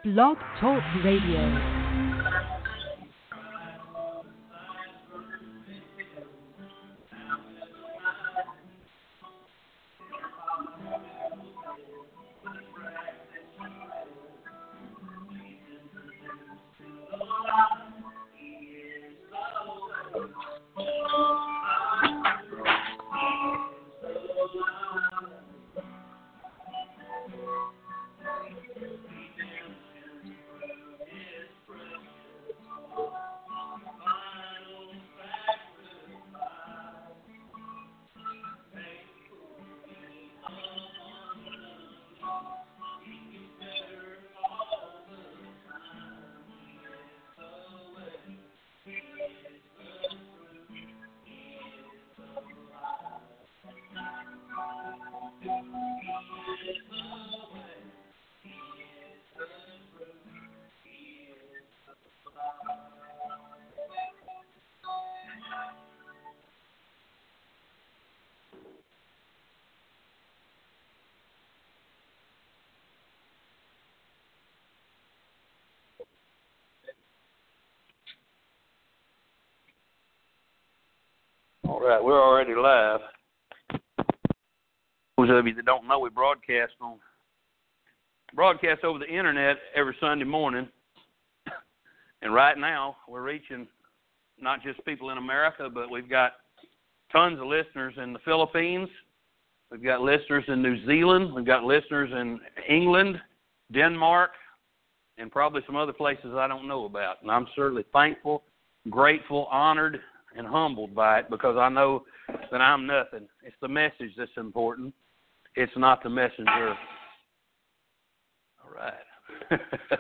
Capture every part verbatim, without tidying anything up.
Blog Talk Radio. All right, we're already live. Those of you that don't know, we broadcast on broadcast over the internet every Sunday morning. And right now, we're reaching not just people in America, but we've got tons of listeners in the Philippines. We've got listeners in New Zealand. We've got listeners in England, Denmark, and probably some other places I don't know about. And I'm certainly thankful, grateful, honored, and humbled by it, because I know that I'm nothing. It's the message that's important. It's not the messenger. All right.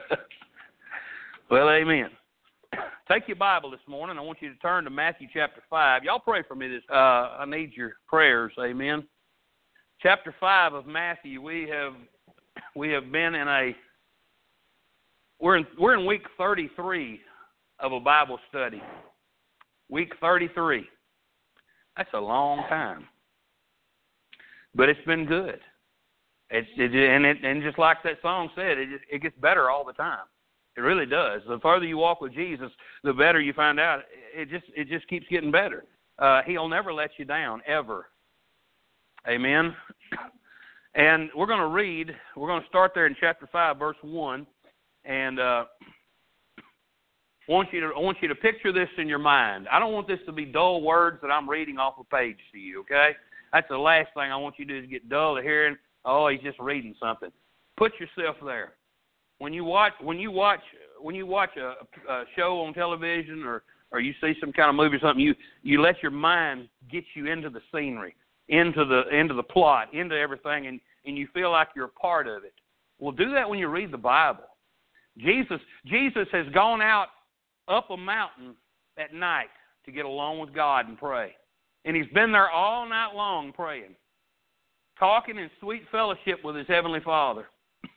Well, amen. Take your Bible this morning. I want you to turn to Matthew chapter five. Y'all pray for me this. Uh, I need your prayers. Amen. Chapter five of Matthew. We have we have been in a we're in we're in week thirty-three of a Bible study. Week thirty-three. That's a long time. But it's been good. It's it, and it and just like that song said, it it gets better all the time. It really does. The further you walk with Jesus, the better you find out. It just it just keeps getting better. Uh, he'll never let you down, ever. Amen. And we're going to read. We're going to start there in chapter five, verse one, and. Uh, I want you to I want you to picture this in your mind. I don't want this to be dull words that I'm reading off a page to you, okay? That's the last thing I want you to do is get dull to hearing, oh, he's just reading something. Put yourself there. When you watch when you watch when you watch a, a show on television or, or you see some kind of movie or something, you, you let your mind get you into the scenery, into the into the plot, into everything, and, and you feel like you're a part of it. Well, do that when you read the Bible. Jesus Jesus has gone out up a mountain at night to get alone with God and pray. And he's been there all night long praying, talking in sweet fellowship with his Heavenly Father.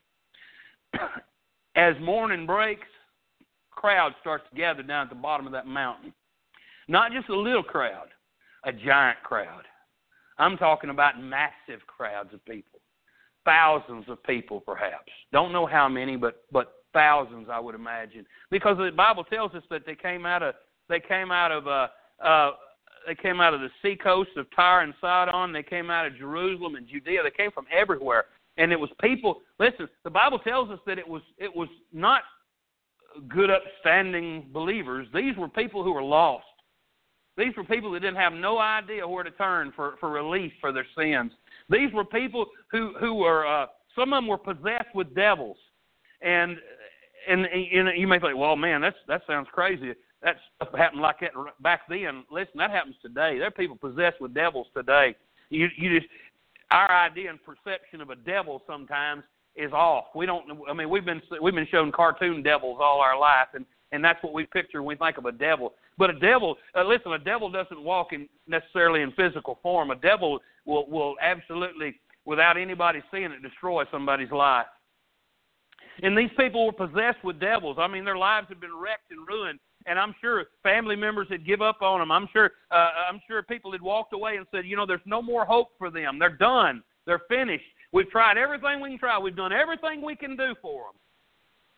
As morning breaks, crowd starts to gather down at the bottom of that mountain. Not just a little crowd, a giant crowd. I'm talking about massive crowds of people. Thousands of people, perhaps. Don't know how many, but but thousands, I would imagine, because the Bible tells us that they came out of they came out of uh, uh, they came out of the seacoast of Tyre and Sidon. They came out of Jerusalem and Judea. They came from everywhere, and it was people. Listen, the Bible tells us that it was it was not good, upstanding believers. These were people who were lost. These were people that didn't have no idea where to turn for, for relief for their sins. These were people who who were uh, some of them were possessed with devils. And, and and you may think, well, man, that's that sounds crazy. That stuff happened like that back then. Listen, that happens today. There are people possessed with devils today. You you just our idea and perception of a devil sometimes is off. We don't. I mean, we've been we've been shown cartoon devils all our life, and, and that's what we picture when we think of a devil. But a devil, uh, listen, a devil doesn't walk in necessarily in physical form. A devil will will absolutely, without anybody seeing it, destroy somebody's life. And these people were possessed with devils. I mean, their lives had been wrecked and ruined. And I'm sure family members had give up on them. I'm sure uh, I'm sure people had walked away and said, you know, there's no more hope for them. They're done. They're finished. We've tried everything we can try. We've done everything we can do for them.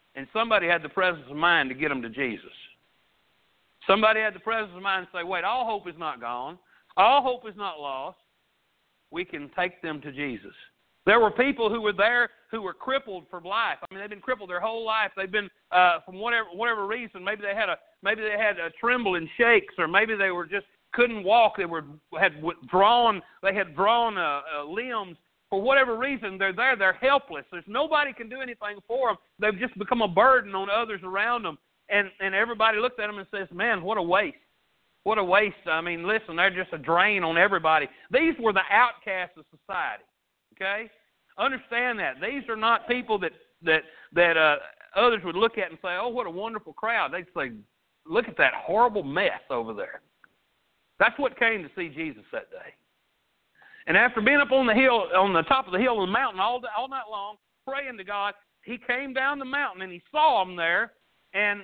and somebody had the presence of mind to get them to Jesus. Somebody had the presence of mind to say, wait, all hope is not gone. All hope is not lost. We can take them to Jesus. There were people who were there who were crippled for life. I mean, they've been crippled their whole life. They've been, uh, from whatever whatever reason, maybe they had a maybe they had a tremble and shakes, or maybe they were just couldn't walk. They were had withdrawn. They had drawn uh, uh, limbs. For whatever reason, they're there. They're helpless. There's nobody can do anything for them. They've just become a burden on others around them. And and everybody looks at them and says, man, what a waste. What a waste. I mean, listen, they're just a drain on everybody. These were the outcasts of society, okay? Understand that. These are not people that that that uh, others would look at and say, oh, what a wonderful crowd. They'd say, look at that horrible mess over there. That's what came to see Jesus that day. And after being up on the hill, on the top of the hill on the mountain all, day, all night long, praying to God, he came down the mountain and he saw them there, and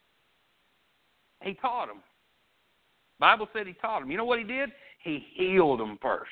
he taught them. The Bible said he taught them. You know what he did? He healed them first.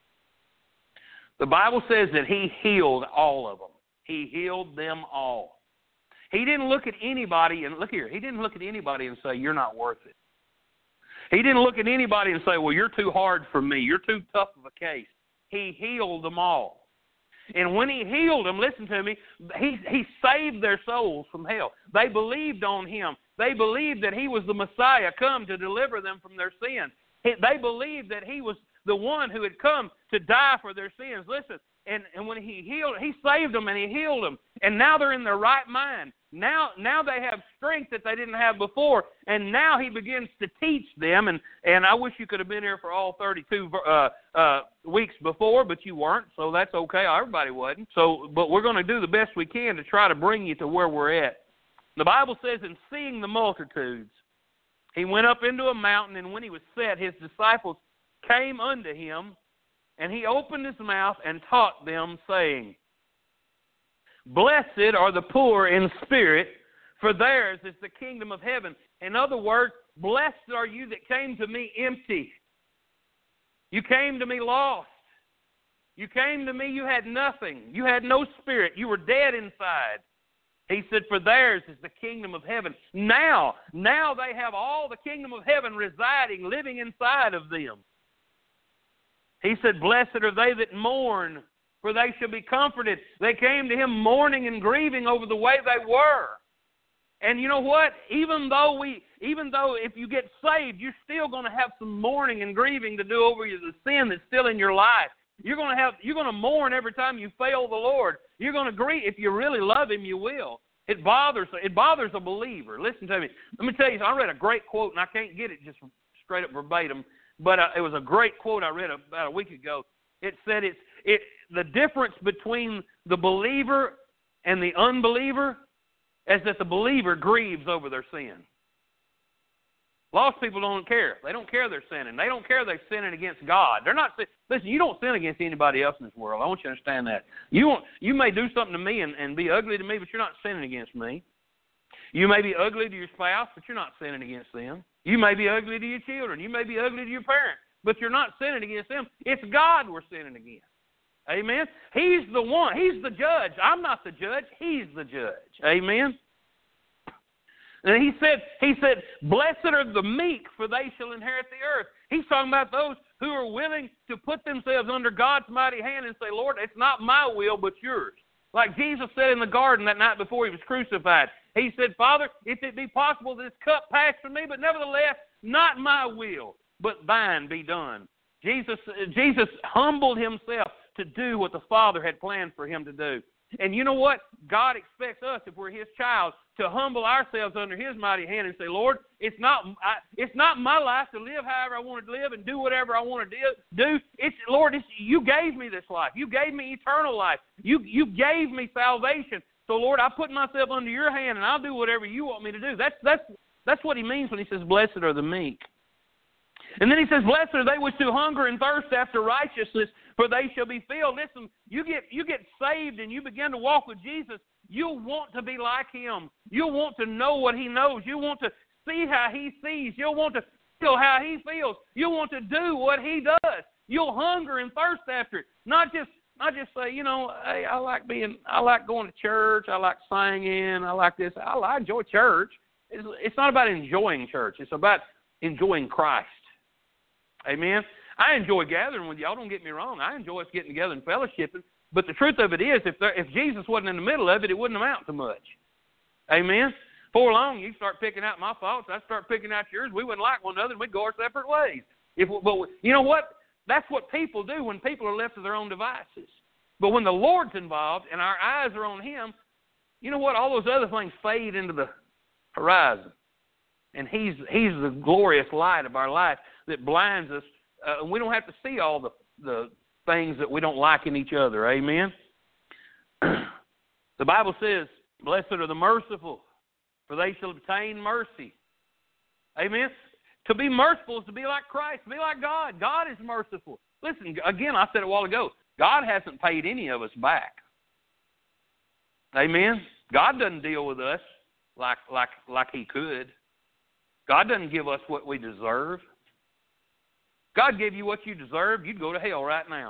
The Bible says that he healed all of them. He healed them all. He didn't look at anybody, and look here, he didn't look at anybody and say, you're not worth it. He didn't look at anybody and say, well, you're too hard for me. You're too tough of a case. He healed them all. And when he healed them, listen to me, he, he saved their souls from hell. They believed on him. They believed that he was the Messiah come to deliver them from their sins. He, they believed that he was the one who had come to die for their sins. Listen, and, and when he healed, he saved them and he healed them. And now they're in their right mind. Now, now they have strength that they didn't have before, and now he begins to teach them. And, and I wish you could have been here for all thirty-two uh, uh, weeks before, but you weren't, so that's okay. Everybody wasn't. So, but we're going to do the best we can to try to bring you to where we're at. The Bible says, in seeing the multitudes, he went up into a mountain, and when he was set, his disciples came unto him, and he opened his mouth and taught them, saying, blessed are the poor in spirit, for theirs is the kingdom of heaven. In other words, blessed are you that came to me empty. You came to me lost. You came to me, you had nothing. You had no spirit. You were dead inside. He said, for theirs is the kingdom of heaven. Now, now they have all the kingdom of heaven residing, living inside of them. He said, blessed are they that mourn, for they shall be comforted. They came to him mourning and grieving over the way they were. And you know what? Even though we, even though if you get saved, you're still going to have some mourning and grieving to do over the sin that's still in your life. You're going to have, you're going to mourn every time you fail the Lord. You're going to grieve. If you really love him, you will. It bothers, it bothers a believer. Listen to me. Let me tell you, I read a great quote, and I can't get it just straight up verbatim, but uh, it was a great quote I read about a week ago. It said it's it the difference between the believer and the unbeliever is that the believer grieves over their sin. Lost people don't care. They don't care they're sinning. They don't care they're sinning against God. They're not. Listen, you don't sin against anybody else in this world. I want you to understand that. You won't, you may do something to me and, and be ugly to me, but you're not sinning against me. You may be ugly to your spouse, but you're not sinning against them. You may be ugly to your children. You may be ugly to your parents, but you're not sinning against them. It's God we're sinning against. Amen? He's the one. He's the judge. I'm not the judge. He's the judge. Amen? And he said, he said, blessed are the meek, for they shall inherit the earth. He's talking about those who are willing to put themselves under God's mighty hand and say, Lord, it's not my will, but yours. Like Jesus said in the garden that night before he was crucified. He said, Father, if it be possible, this cup pass from me, but nevertheless, not my will, but thine be done. Jesus, Jesus humbled himself to do what the Father had planned for him to do. And you know what? God expects us, if we're his child, to humble ourselves under his mighty hand and say, Lord, it's not I, it's not my life to live however I want to live and do whatever I want to do. It's Lord, it's, you gave me this life. You gave me eternal life. You you gave me salvation. So, Lord, I put myself under your hand, and I'll do whatever you want me to do. That's that's that's what he means when he says, blessed are the meek. And then he says, blessed are they which do hunger and thirst after righteousness, for they shall be filled. Listen, you get you get saved and you begin to walk with Jesus, you'll want to be like him. You'll want to know what he knows. You'll want to see how he sees. You'll want to feel how he feels. You'll want to do what he does. You'll hunger and thirst after it. Not just Not just say, you know, hey, I like being, I like going to church, I like singing, I like this. I, I enjoy church. It's, it's not about enjoying church. It's about enjoying Christ. Amen? I enjoy gathering with y'all. Don't get me wrong. I enjoy us getting together and fellowshipping. But the truth of it is, if there, if Jesus wasn't in the middle of it, it wouldn't amount to much. Amen? Before long, you start picking out my faults. I start picking out yours. We wouldn't like one another, and we'd go our separate ways. If, but you know what? That's what people do when people are left to their own devices. But when the Lord's involved and our eyes are on Him, you know what? All those other things fade into the horizon. And He's He's the glorious light of our life that blinds us. Uh, and we don't have to see all the, the things that we don't like in each other. Amen? The Bible says, blessed are the merciful, for they shall obtain mercy. Amen? To be merciful is to be like Christ, to be like God. God is merciful. Listen, again, I said it a while ago, God hasn't paid any of us back. Amen? God doesn't deal with us like, like, like He could. God doesn't give us what we deserve. God gave you what you deserve, you'd go to hell right now.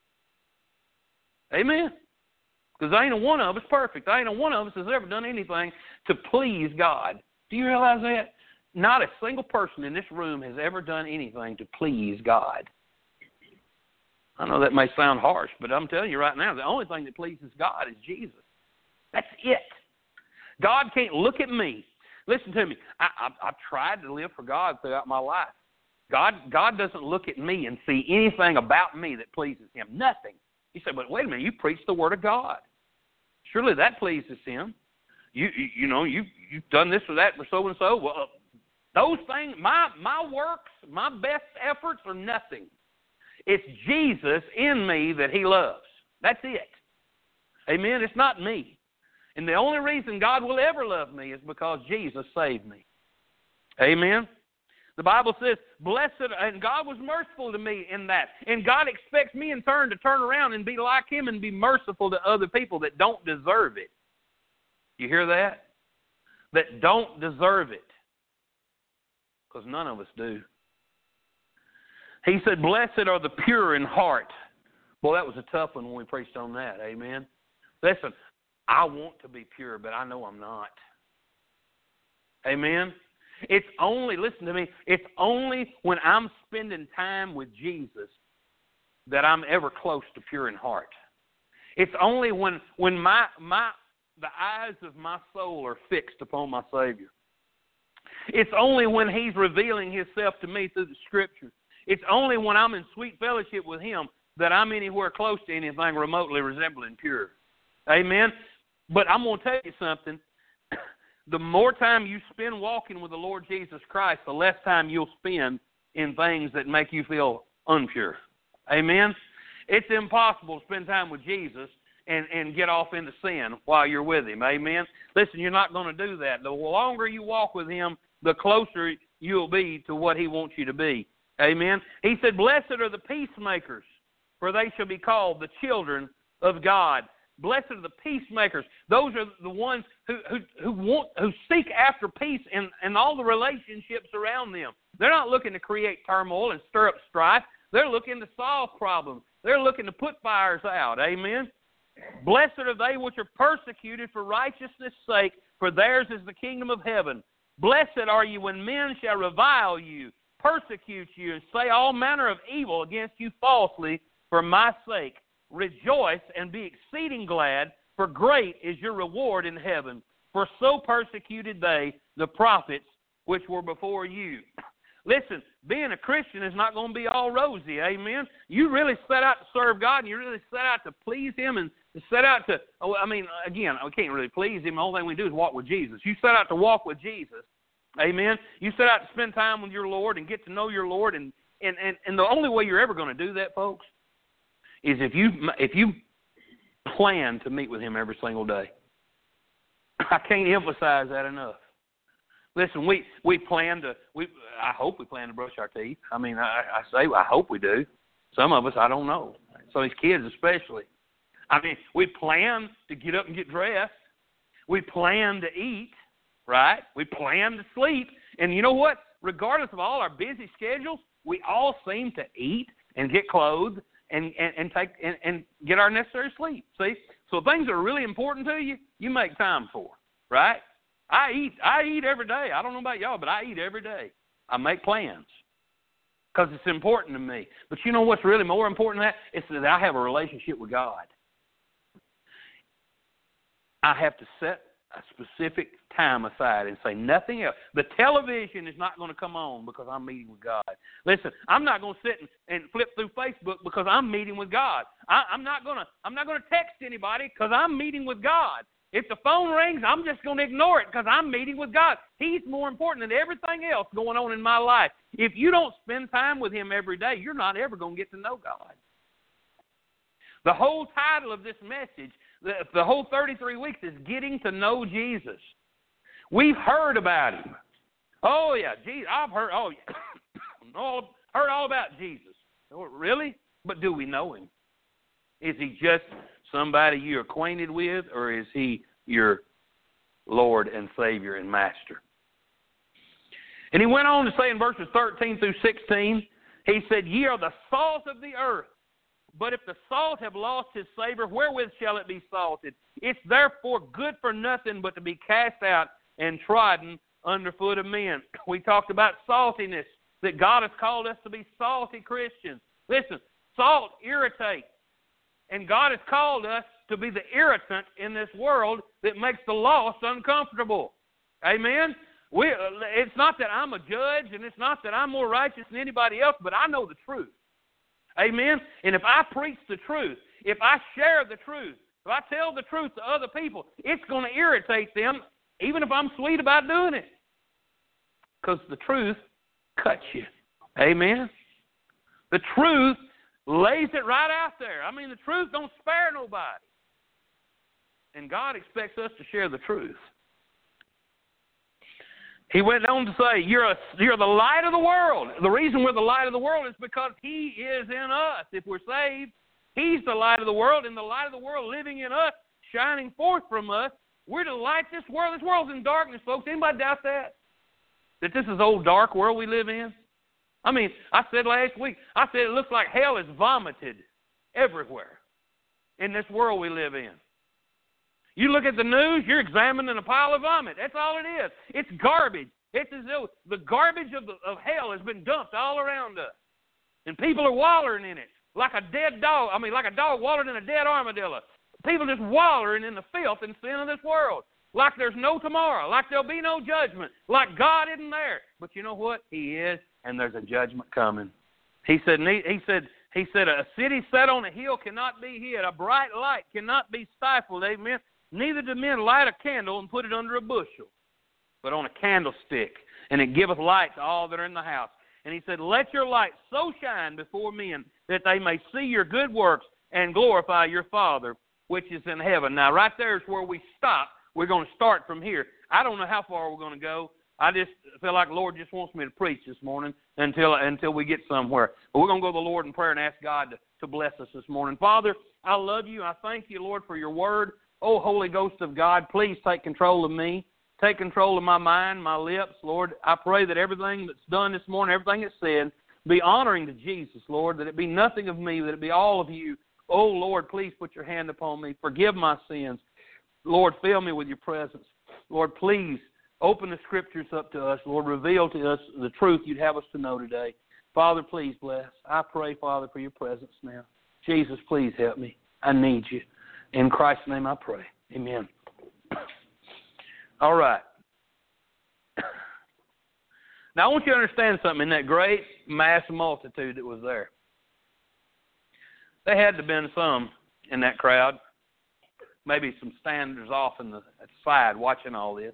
Amen? Because ain't a one of us perfect. Ain't a one of us has ever done anything to please God. Do you realize that? Not a single person in this room has ever done anything to please God. I know that may sound harsh, but I'm telling you right now, the only thing that pleases God is Jesus. That's it. God can't look at me. Listen to me. I, I, I've tried to live for God throughout my life. God, God doesn't look at me and see anything about me that pleases Him. Nothing. He said, but wait a minute, you preach the Word of God. Surely that pleases Him. You, you, you know, you, you've done this or that for so-and-so. Well, uh, those things, my, my works, my best efforts are nothing. It's Jesus in me that He loves. That's it. Amen? It's not me. And the only reason God will ever love me is because Jesus saved me. Amen? The Bible says, blessed, and God was merciful to me in that. And God expects me in turn to turn around and be like Him and be merciful to other people that don't deserve it. You hear that? That don't deserve it. Because none of us do. He said, blessed are the pure in heart. Boy, that was a tough one when we preached on that. Amen? Listen, I want to be pure, but I know I'm not. Amen? It's only, listen to me, it's only when I'm spending time with Jesus that I'm ever close to pure in heart. It's only when when my my the eyes of my soul are fixed upon my Savior. It's only when He's revealing Himself to me through the Scriptures. It's only when I'm in sweet fellowship with Him that I'm anywhere close to anything remotely resembling pure. Amen? But I'm going to tell you something. The more time you spend walking with the Lord Jesus Christ, the less time you'll spend in things that make you feel unpure. Amen? It's impossible to spend time with Jesus and, and get off into sin while you're with Him. Amen? Listen, you're not going to do that. The longer you walk with Him, the closer you'll be to what He wants you to be. Amen? He said, blessed are the peacemakers, for they shall be called the children of God. Blessed are the peacemakers. Those are the ones who who, who want who seek after peace in, in all the relationships around them. They're not looking to create turmoil and stir up strife. They're looking to solve problems. They're looking to put fires out. Amen? Blessed are they which are persecuted for righteousness' sake, for theirs is the kingdom of heaven. Blessed are you when men shall revile you, persecute you, and say all manner of evil against you falsely for my sake. Rejoice and be exceeding glad, for great is your reward in heaven. For so persecuted they the prophets which were before you. Listen, being a Christian is not going to be all rosy, amen? You really set out to serve God, and you really set out to please Him, and set out to, I mean, again, we can't really please Him. The only thing we do is walk with Jesus. You set out to walk with Jesus, amen? You set out to spend time with your Lord and get to know your Lord, and, and, and, and the only way you're ever going to do that, folks, is if you if you plan to meet with Him every single day. I can't emphasize that enough. Listen, we, we plan to, we I hope we plan to brush our teeth. I mean, I, I say I hope we do. Some of us, I don't know. Some of these kids especially. I mean, we plan to get up and get dressed. We plan to eat, right? We plan to sleep. And you know what? Regardless of all our busy schedules, we all seem to eat and get clothed and, and, and take and, and get our necessary sleep. See? So things that are really important to you, you make time for, right? I eat. I eat every day. I don't know about y'all, but I eat every day. I make plans because it's important to me. But you know what's really more important than that? It's that I have a relationship with God. I have to set a specific time aside and say nothing else. The television is not going to come on because I'm meeting with God. Listen, I'm not going to sit and, and flip through Facebook because I'm meeting with God. I, I'm not going to. I'm not going to text anybody because I'm meeting with God. If the phone rings, I'm just going to ignore it because I'm meeting with God. He's more important than everything else going on in my life. If you don't spend time with Him every day, you're not ever going to get to know God. The whole title of this message, the, the whole thirty-three weeks, is Getting to Know Jesus. We've heard about Him. Oh, yeah, Jesus, I've heard, oh, yeah. all, heard all about Jesus. Oh, really? But do we know Him? Is He just somebody you're acquainted with, or is He your Lord and Savior and Master? And He went on to say in verses thirteen through sixteen, He said, Ye are the salt of the earth. But if the salt have lost his savor, wherewith shall it be salted? It's therefore good for nothing but to be cast out and trodden under foot of men. We talked about saltiness, that God has called us to be salty Christians. Listen, salt irritates. And God has called us to be the irritant in this world that makes the lost uncomfortable. Amen? We, it's not that I'm a judge, and it's not that I'm more righteous than anybody else, but I know the truth. Amen? And if I preach the truth, if I share the truth, if I tell the truth to other people, it's going to irritate them, even if I'm sweet about doing it. Because the truth cuts you. Amen? The truth lays it right out there. I mean, the truth don't spare nobody. And God expects us to share the truth. He went on to say, you're, a, you're the light of the world. The reason we're the light of the world is because He is in us. If we're saved, He's the light of the world, and the light of the world living in us, shining forth from us. We're to light this world. This world's in darkness, folks. Anybody doubt that? That this is the old dark world we live in? I mean, I said last week, I said it looks like hell is vomited everywhere in this world we live in. You look at the news, you're examining a pile of vomit. That's all it is. It's garbage. It's as though the garbage of, the, of hell has been dumped all around us. And people are wallowing in it like a dead dog. I mean, like a dog wallowing in a dead armadillo. People just wallowing in the filth and sin of this world. Like there's no tomorrow. Like there'll be no judgment. Like God isn't there. But you know what? He is, and there's a judgment coming. He said, he said, he said, a city set on a hill cannot be hid. A bright light cannot be stifled. Amen. Neither do men light a candle and put it under a bushel, but on a candlestick, and it giveth light to all that are in the house. And he said, let your light so shine before men that they may see your good works and glorify your Father which is in heaven. Now, right there is where we stop. We're going to start from here. I don't know how far we're going to go. I just feel like the Lord just wants me to preach this morning until until we get somewhere. But we're going to go to the Lord in prayer and ask God to, to bless us this morning. Father, I love you. I thank you, Lord, for your word. Oh, Holy Ghost of God, please take control of me. Take control of my mind, my lips, Lord. I pray that everything that's done this morning, everything that's said, be honoring to Jesus, Lord, that it be nothing of me, that it be all of you. Oh, Lord, please put your hand upon me. Forgive my sins. Lord, fill me with your presence. Lord, please open the Scriptures up to us. Lord, reveal to us the truth you'd have us to know today. Father, please bless. I pray, Father, for your presence now. Jesus, please help me. I need you. In Christ's name I pray. Amen. All right. Now, I want you to understand something. In that great mass multitude that was there, there had to have been some in that crowd, maybe some standers off in the, at the side watching all this.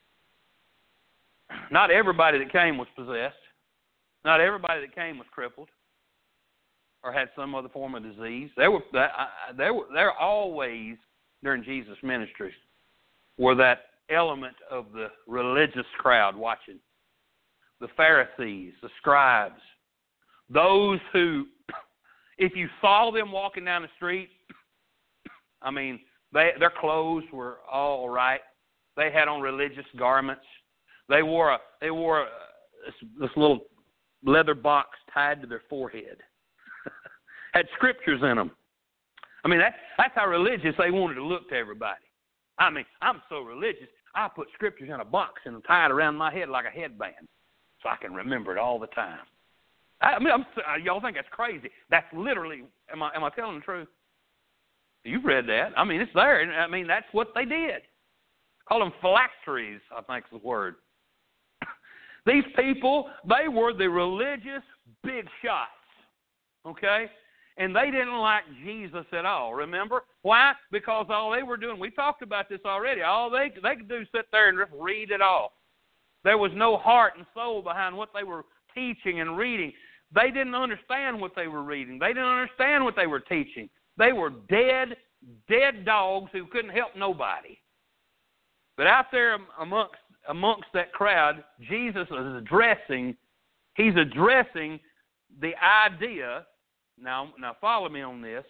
Not everybody that came was possessed. Not everybody that came was crippled or had some other form of disease. There were there were there always during Jesus' ministry were that element of the religious crowd watching. The Pharisees, the scribes, those who, if you saw them walking down the street, I mean, they, their clothes were all right. They had on religious garments. They wore a they wore a, this, this little leather box tied to their forehead. had scriptures in them. I mean, that, that's how religious they wanted to look to everybody. I mean, I'm so religious, I put scriptures in a box and tie it around my head like a headband so I can remember it all the time. I mean, I'm, y'all think that's crazy. That's literally, am I, am I telling the truth? You've read that. I mean, it's there. I mean, that's what they did. Call them phylacteries, I think is the word. These people, they were the religious big shots, okay? And they didn't like Jesus at all, remember? Why? Because all they were doing, we talked about this already, all they, they could do is sit there and just read it off. There was no heart and soul behind what they were teaching and reading. They didn't understand what they were reading. They didn't understand what they were teaching. They were dead, dead dogs who couldn't help nobody. But out there amongst amongst that crowd, Jesus is addressing, he's addressing the idea. Now, now follow me on this.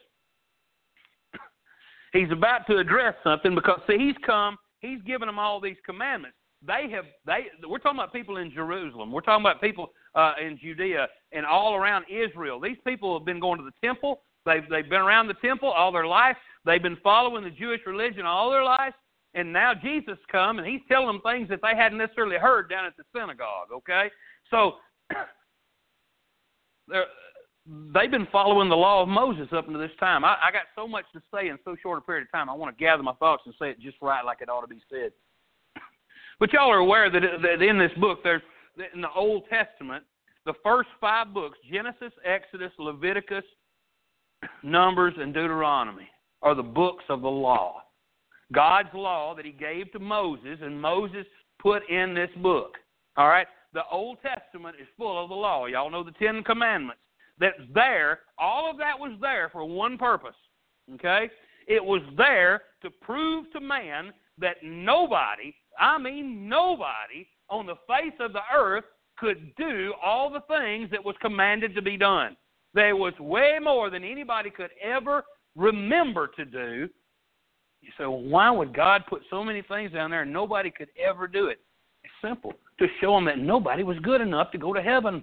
He's about to address something because, see, he's come, he's given them all these commandments. They have, they. We're talking about people in Jerusalem. We're talking about people uh, in Judea and all around Israel. These people have been going to the temple. They've, they've been around the temple all their life. They've been following the Jewish religion all their life. And now Jesus come, and he's telling them things that they hadn't necessarily heard down at the synagogue, okay? So they've been following the law of Moses up until this time. I, I got so much to say in so short a period of time, I want to gather my thoughts and say it just right like it ought to be said. But y'all are aware that, that in this book, there's in the Old Testament, the first five books, Genesis, Exodus, Leviticus, Numbers, and Deuteronomy, are the books of the law. God's law that he gave to Moses, and Moses put in this book. All right? The Old Testament is full of the law. Y'all know the Ten Commandments. That's there. All of that was there for one purpose. Okay? It was there to prove to man that nobody, I mean nobody, on the face of the earth could do all the things that was commanded to be done. There was way more than anybody could ever remember to do. So why would God put so many things down there and nobody could ever do it? It's simple. To show them that nobody was good enough to go to heaven.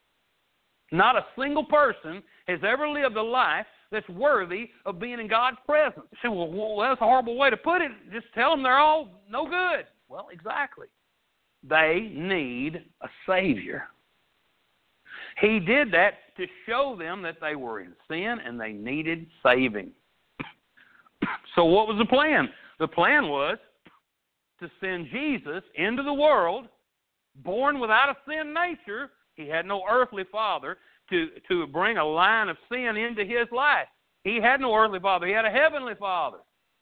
Not a single person has ever lived a life that's worthy of being in God's presence. You say, well, well, that's a horrible way to put it. Just tell them they're all no good. Well, exactly. They need a Savior. He did that to show them that they were in sin and they needed saving. So what was the plan? The plan was to send Jesus into the world, born without a sin nature. He had no earthly father to, to bring a line of sin into his life. He had no earthly father. He had a heavenly Father.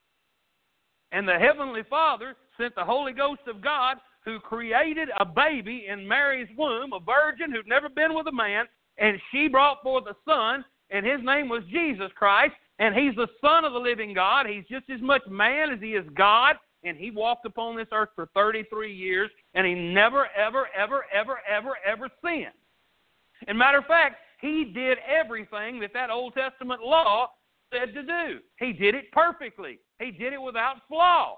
And the heavenly Father sent the Holy Ghost of God, who created a baby in Mary's womb, a virgin who'd never been with a man, and she brought forth a son, and his name was Jesus Christ. And he's the Son of the living God. He's just as much man as he is God. And he walked upon this earth for thirty-three years. And he never, ever, ever, ever, ever, ever sinned. And matter of fact, he did everything that that Old Testament law said to do. He did it perfectly. He did it without flaw.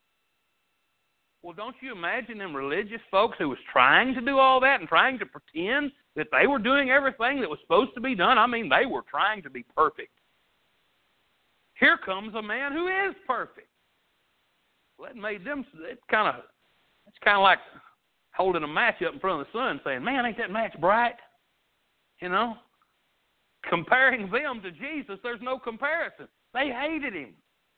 Well, don't you imagine them religious folks who was trying to do all that and trying to pretend that they were doing everything that was supposed to be done? I mean, they were trying to be perfect. Here comes a man who is perfect. Well, that made them, it kind of, it's kind of like holding a match up in front of the sun saying, man, ain't that match bright? You know? Comparing them to Jesus, there's no comparison. They hated him.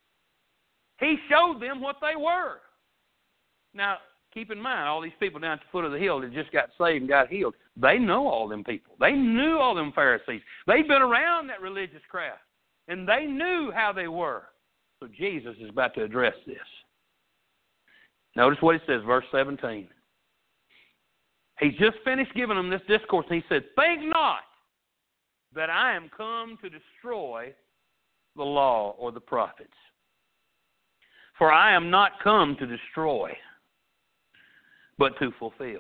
He showed them what they were. Now, keep in mind, all these people down at the foot of the hill that just got saved and got healed, they know all them people. They knew all them Pharisees. They've been around that religious crowd. And they knew how they were. So Jesus is about to address this. Notice what it says, verse seventeen. He's just finished giving them this discourse, and he said, think not that I am come to destroy the law or the prophets. For I am not come to destroy, but to fulfill.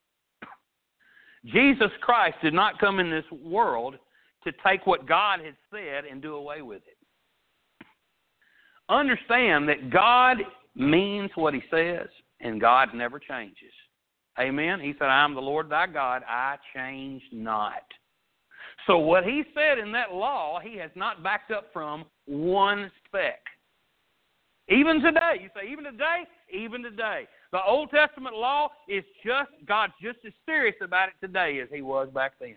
Jesus Christ did not come in this world to take what God had said and do away with it. Understand that God means what he says, and God never changes. Amen? He said, I am the Lord thy God, I change not. So what he said in that law, he has not backed up from one speck. Even today, you say, even today? Even today. The Old Testament law is just, God's just as serious about it today as he was back then.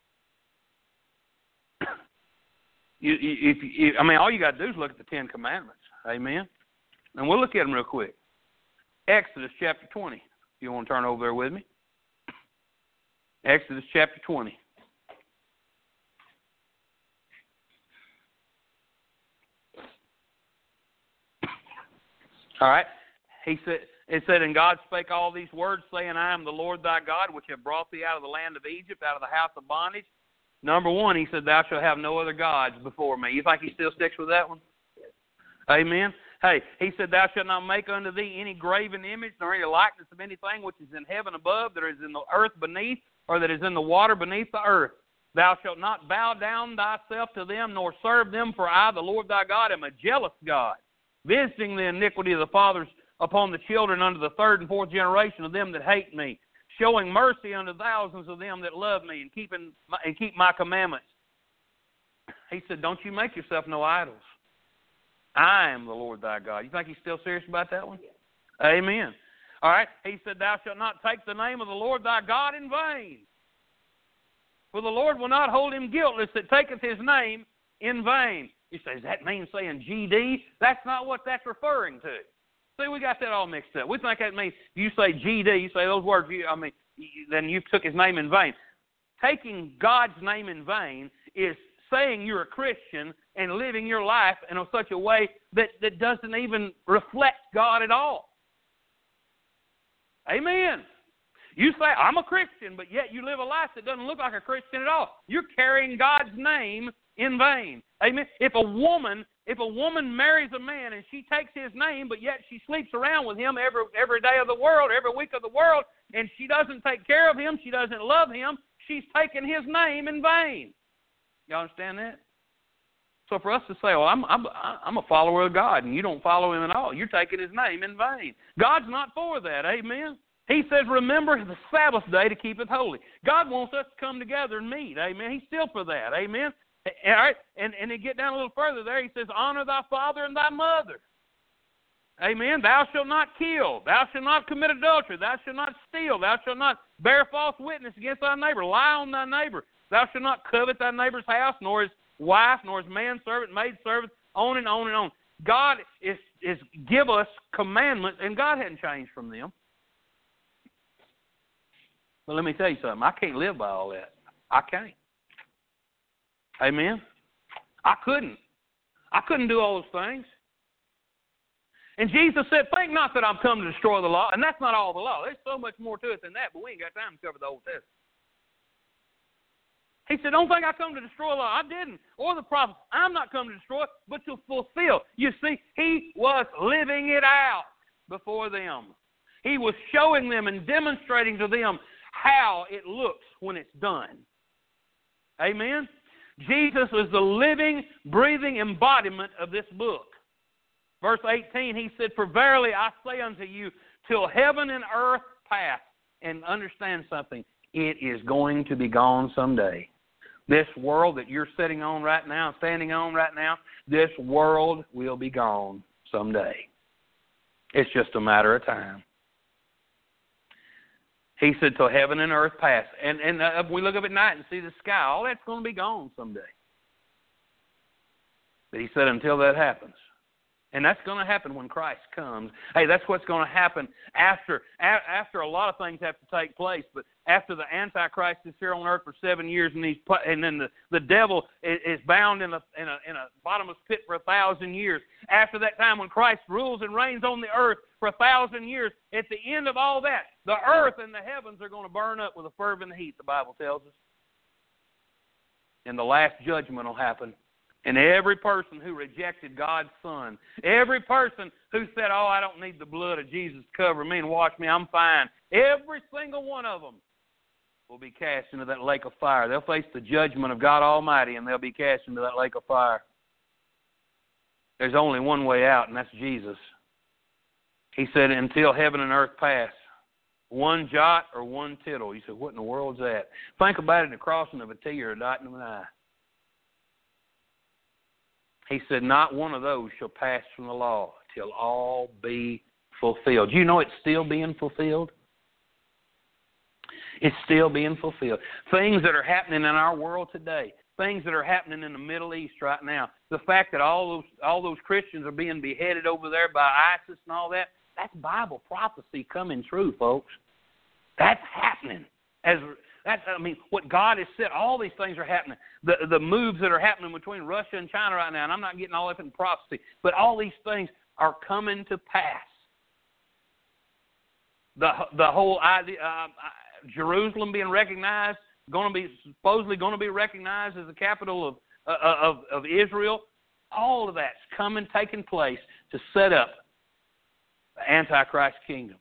you, you, if you, I mean, all you got to do is look at the Ten Commandments. Amen? And we'll look at them real quick. Exodus chapter twenty. If you want to turn over there with me. Exodus chapter twenty. All right. He said, it said, and God spake all these words, saying, I am the Lord thy God, which have brought thee out of the land of Egypt, out of the house of bondage. Number one, he said, thou shalt have no other gods before me. You think he still sticks with that one? Amen. Hey, he said, thou shalt not make unto thee any graven image, nor any likeness of anything which is in heaven above, that is in the earth beneath, or that is in the water beneath the earth. Thou shalt not bow down thyself to them, nor serve them, for I, the Lord thy God, am a jealous God, visiting the iniquity of the fathers upon the children unto the third and fourth generation of them that hate me, showing mercy unto thousands of them that love me and keeping my, and keep my commandments. He said, don't you make yourself no idols. I am the Lord thy God. You think he's still serious about that one? Amen. All right. He said, thou shalt not take the name of the Lord thy God in vain. For the Lord will not hold him guiltless that taketh his name in vain. You say, does that mean saying G D? That's not what that's referring to. See, we got that all mixed up. We think that means you say G D, you say those words, you, I mean, then you took his name in vain. Taking God's name in vain is saying you're a Christian and living your life in such a way that, that doesn't even reflect God at all. Amen. You say, I'm a Christian, but yet you live a life that doesn't look like a Christian at all. You're carrying God's name in vain. Amen. If a woman, if a woman marries a man and she takes his name, but yet she sleeps around with him every every day of the world, every week of the world, and she doesn't take care of him, she doesn't love him, she's taking his name in vain. You understand that? So for us to say, well, I'm I'm I'm a follower of God, and you don't follow him at all, you're taking his name in vain. God's not for that. Amen. He says, remember the Sabbath day to keep it holy. God wants us to come together and meet. Amen. He's still for that. Amen. All right. And, and to get down a little further there, he says, honor thy father and thy mother. Amen. Thou shalt not kill. Thou shalt not commit adultery. Thou shalt not steal. Thou shalt not bear false witness against thy neighbor. Lie on thy neighbor. Thou shalt not covet thy neighbor's house, nor his wife, nor his manservant, maidservant, on and on and on. God is, is give us commandments, and God hadn't changed from them. But let me tell you something. I can't live by all that. I can't. Amen? I couldn't. I couldn't do all those things. And Jesus said, think not that I'm come to destroy the law. And that's not all the law. There's so much more to it than that, but we ain't got time to cover the Old Testament. He said, don't think I come to destroy the law. I didn't. Or the prophets. I'm not come to destroy, but to fulfill. You see, he was living it out before them. He was showing them and demonstrating to them how it looks when it's done. Amen? Jesus is the living, breathing embodiment of this book. Verse eighteen, he said, for verily I say unto you, till heaven and earth pass. And understand something, it is going to be gone someday. This world that you're sitting on right now, standing on right now, this world will be gone someday. It's just a matter of time. He said, till heaven and earth pass. And, and uh, we look up at night and see the sky. All that's going to be gone someday. But he said, until that happens. And that's going to happen when Christ comes. Hey, that's what's going to happen after a- after a lot of things have to take place. But after the Antichrist is here on earth for seven years, and he's put, and then the, the devil is, is bound in a, in a in a bottomless pit for a thousand years. After that time, when Christ rules and reigns on the earth for a thousand years, at the end of all that, the earth and the heavens are going to burn up with a fervent heat, the Bible tells us. And the last judgment will happen. And every person who rejected God's Son, every person who said, oh, I don't need the blood of Jesus to cover me and wash me, I'm fine, every single one of them will be cast into that lake of fire. They'll face the judgment of God Almighty, and they'll be cast into that lake of fire. There's only one way out, and that's Jesus. He said, until heaven and earth pass. one jot or one tittle. You say, what in the world's that? Think about it, the crossing of a T or a dot in an I. He said, not one of those shall pass from the law till all be fulfilled. Do you know it's still being fulfilled? It's still being fulfilled. Things that are happening in our world today, things that are happening in the Middle East right now, the fact that all those all those Christians are being beheaded over there by ISIS and all that, that's Bible prophecy coming true, folks. That's happening. As that's, I mean, what God has said, all these things are happening. The the moves that are happening between Russia and China right now, and I'm not getting all up in prophecy, but all these things are coming to pass. The the whole idea, uh, Jerusalem being recognized, going to be supposedly going to be recognized as the capital of uh, of of Israel. All of that's coming, taking place to set up the Antichrist kingdom.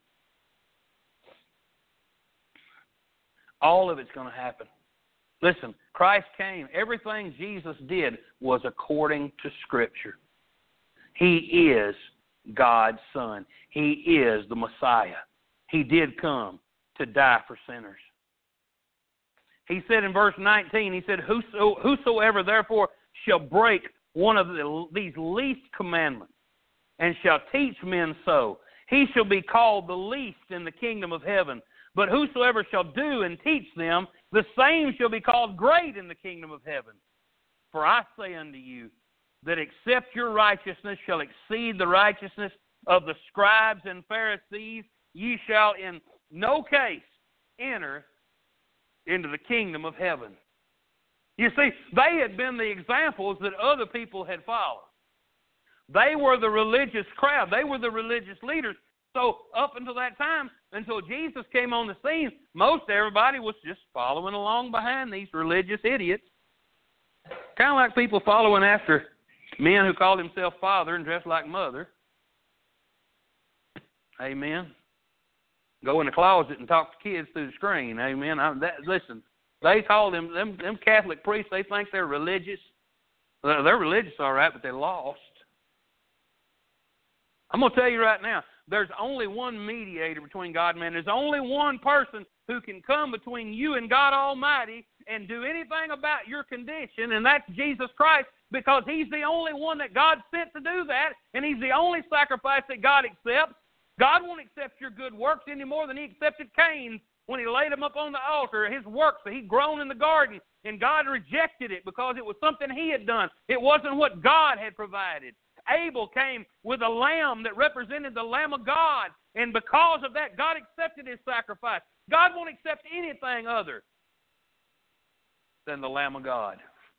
All of it's going to happen. Listen, Christ came. Everything Jesus did was according to Scripture. He is God's Son. He is the Messiah. He did come to die for sinners. He said in verse nineteen, he said, Whoso, whosoever therefore shall break one of the, these least commandments and shall teach men so, he shall be called the least in the kingdom of heaven. But whosoever shall do and teach them, the same shall be called great in the kingdom of heaven. For I say unto you, that except your righteousness shall exceed the righteousness of the scribes and Pharisees, ye shall in no case enter into the kingdom of heaven. You see, they had been the examples that other people had followed. They were the religious crowd. They were the religious leaders. So up until that time, until Jesus came on the scene, most everybody was just following along behind these religious idiots. Kind of like people following after men who call themselves father and dress like mother. Amen. Go in the closet and talk to kids through the screen. Amen. I, that, listen, they call them, them them Catholic priests, they think they're religious. They're religious, all right, but they're lost. I'm going to tell you right now, there's only one mediator between God and man. There's only one person who can come between you and God Almighty and do anything about your condition, and that's Jesus Christ, because He's the only one that God sent to do that, and He's the only sacrifice that God accepts. God won't accept your good works any more than He accepted Cain's when He laid him up on the altar, his works that he'd grown in the garden, and God rejected it because it was something he had done. It wasn't what God had provided. Abel came with a lamb that represented the Lamb of God, and because of that, God accepted his sacrifice. God won't accept anything other than the Lamb of God.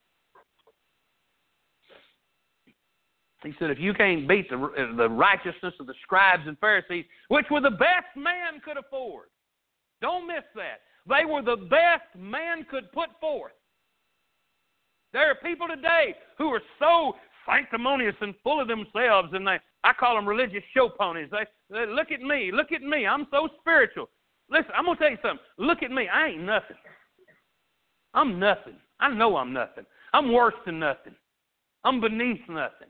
He said, if you can't beat the, the righteousness of the scribes and Pharisees, which were the best man could afford, don't miss that. They were the best man could put forth. There are people today who are so sanctimonious and full of themselves, and they, I call them religious show ponies. They, they look at me, look at me, I'm so spiritual. Listen, I'm going to tell you something. Look at me, I ain't nothing. I'm nothing. I know I'm nothing. I'm worse than nothing. I'm beneath nothing.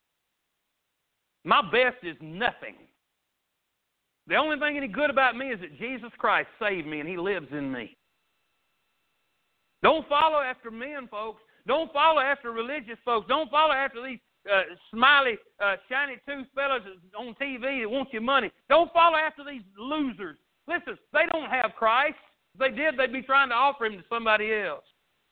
My best is nothing. The only thing any good about me is that Jesus Christ saved me and He lives in me. Don't follow after men, folks. Don't follow after religious folks. Don't follow after these uh, smiley, uh, shiny-toothed fellas on T V that want your money. Don't follow after these losers. Listen, they don't have Christ. If they did, they'd be trying to offer Him to somebody else.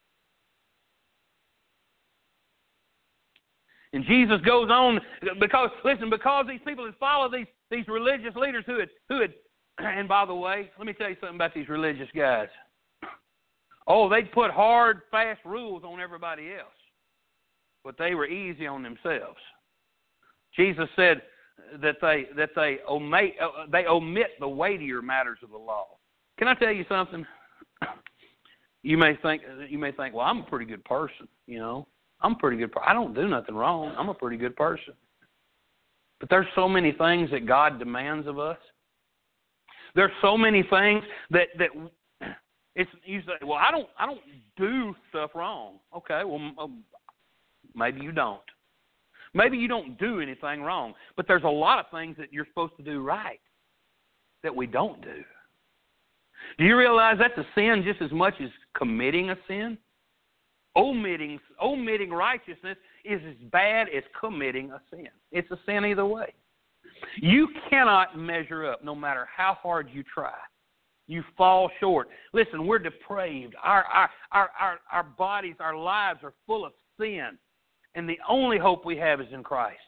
And Jesus goes on, because, listen, because these people had followed these, these religious leaders who had, who had, and by the way, let me tell you something about these religious guys. Oh, they'd put hard, fast rules on everybody else, but they were easy on themselves. Jesus said that they that they omit uh, they omit the weightier matters of the law. Can I tell you something? You may think you may think, well, I'm a pretty good person, you know. I'm a pretty good person. I don't do nothing wrong. I'm a pretty good person. But there's so many things that God demands of us. There's so many things that that. It's, you say, well, I don't, I don't do stuff wrong. Okay, well, maybe you don't. Maybe you don't do anything wrong. But there's a lot of things that you're supposed to do right that we don't do. Do you realize that's a sin just as much as committing a sin? Omitting, omitting righteousness is as bad as committing a sin. It's a sin either way. You cannot measure up no matter how hard you try. You fall short. Listen, we're depraved. Our, our, our, our, our bodies, our lives are full of sin. And the only hope we have is in Christ.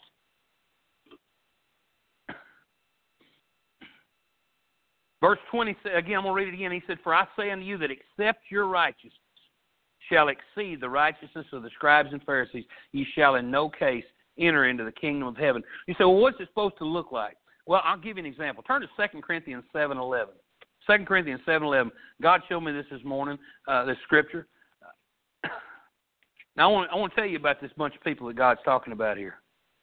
Verse twenty, again, I'm going to read it again. He said, "For I say unto you that except your righteousness shall exceed the righteousness of the scribes and Pharisees, ye shall in no case enter into the kingdom of heaven." You say, well, what's it supposed to look like? Well, I'll give you an example. Turn to Second Corinthians seven eleven. Second Corinthians seven eleven. God showed me this this morning, uh, this scripture. Now, I want, I want to tell you about this bunch of people that God's talking about here.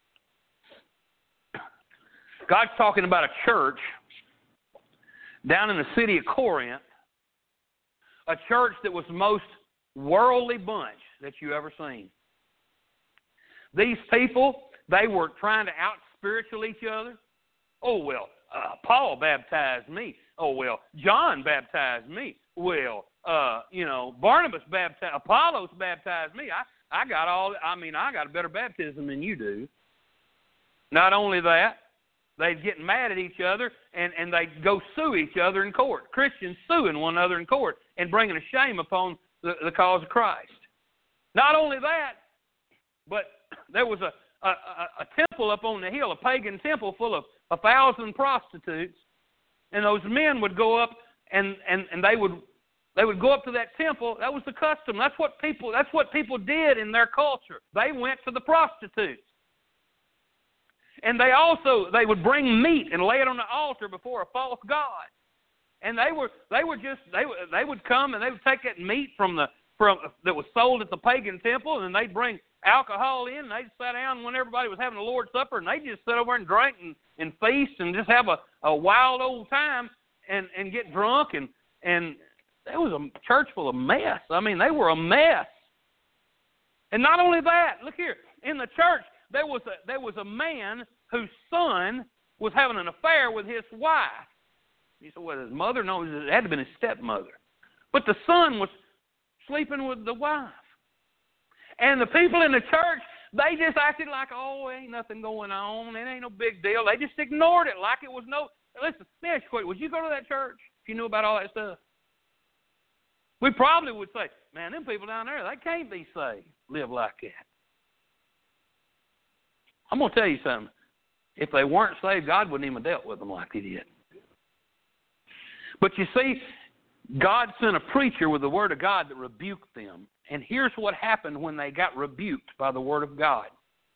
God's talking about a church down in the city of Corinth, a church that was the most worldly bunch that you ever seen. These people, they were trying to out-spiritual each other. Oh, well, uh, Paul baptized me. Oh, well, John baptized me. Well, uh, you know, Barnabas baptized, Apollos baptized me. I, I got all, I mean, I got a better baptism than you do. Not only that, they'd get mad at each other, and, and they'd go sue each other in court. Christians suing one another in court and bringing a shame upon the, the cause of Christ. Not only that, but there was a, a, a, a temple up on the hill, a pagan temple full of a thousand prostitutes, and those men would go up and, and, and they would they would go up to that temple. That was the custom. That's what people that's what people did in their culture. They went to the prostitutes. And they also, they would bring meat and lay it on the altar before a false god. And they were, they were just, they they would come and they would take that meat from the, from that was sold at the pagan temple, and they'd bring alcohol in, and they'd sit down when everybody was having the Lord's Supper, and they'd just sit over and drink and, and feast and just have a, a wild old time and, and get drunk. And, and it was a church full of mess. I mean, they were a mess. And not only that, look here, in the church, There was a there was a man whose son was having an affair with his wife. You said, well, his mother? No, it had to have been his stepmother. But the son was sleeping with the wife. And the people in the church, they just acted like, oh, ain't nothing going on. It ain't no big deal. They just ignored it like it was no... Listen, let me ask you a question. Would you go to that church if you knew about all that stuff? We probably would say, man, them people down there, they can't be saved, live like that. I'm going to tell you something. If they weren't saved, God wouldn't even have dealt with them like he did. But you see, God sent a preacher with the Word of God that rebuked them. And here's what happened when they got rebuked by the Word of God.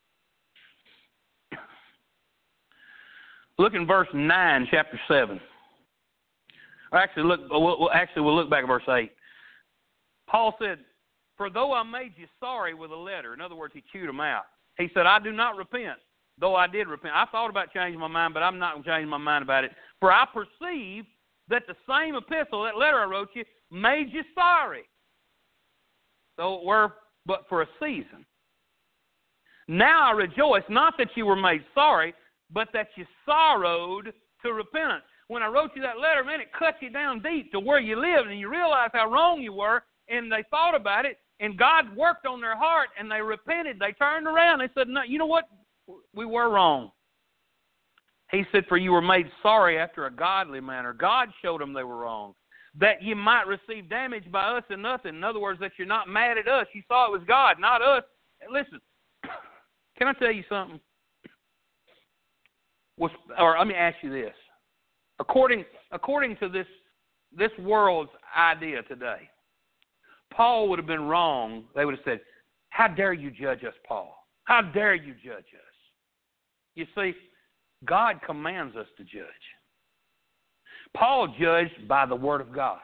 Look in verse nine, chapter seven. Or actually, look. We'll, actually, we'll look back at verse eight. Paul said, "For though I made you sorry with a letter," in other words, he chewed them out. He said, "I do not repent, though I did repent." I thought about changing my mind, but I'm not going to change my mind about it. "For I perceive that the same epistle, that letter I wrote you, made you sorry. So it were but for a season. Now I rejoice, not that you were made sorry, but that you sorrowed to repentance." When I wrote you that letter, man, it cut you down deep to where you lived, and you realized how wrong you were, and they thought about it, and God worked on their heart, and they repented. They turned around. They said, no, you know what? We were wrong. He said, "For you were made sorry after a godly manner." God showed them they were wrong, that you might receive damage by us and nothing. In other words, that you're not mad at us. You saw it was God, not us. Listen, can I tell you something? Was, or let me ask you this. According, according to this, this world's idea today, Paul would have been wrong. They would have said, "How dare you judge us, Paul? How dare you judge us?" You see, God commands us to judge. Paul judged by the Word of God.